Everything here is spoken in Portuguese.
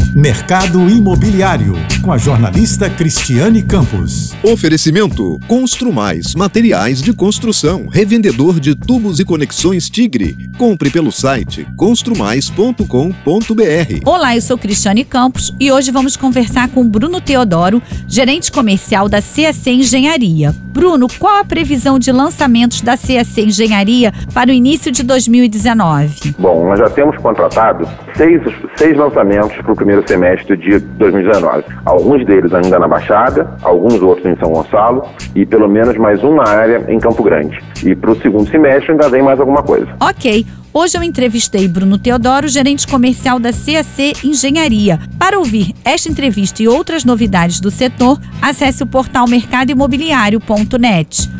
Mercado Imobiliário, com a jornalista Cristiane Campos. Oferecimento: Construmais, materiais de construção, revendedor de tubos e conexões Tigre. Compre pelo site construmais.com.br. Olá, eu sou Cristiane Campos e hoje vamos conversar com Bruno Teodoro, gerente comercial da CAC Engenharia. Bruno, qual a previsão de lançamentos da CAC Engenharia para o início de 2019? Bom, nós já temos contratado seis lançamentos para o primeiro semestre de 2019. Alguns deles ainda na Baixada, alguns outros em São Gonçalo e pelo menos mais uma área em Campo Grande. E para o segundo semestre ainda vem mais alguma coisa. Ok. Hoje eu entrevistei Bruno Teodoro, gerente comercial da CAC Engenharia. Para ouvir esta entrevista e outras novidades do setor, acesse o portal mercadoimobiliario.net.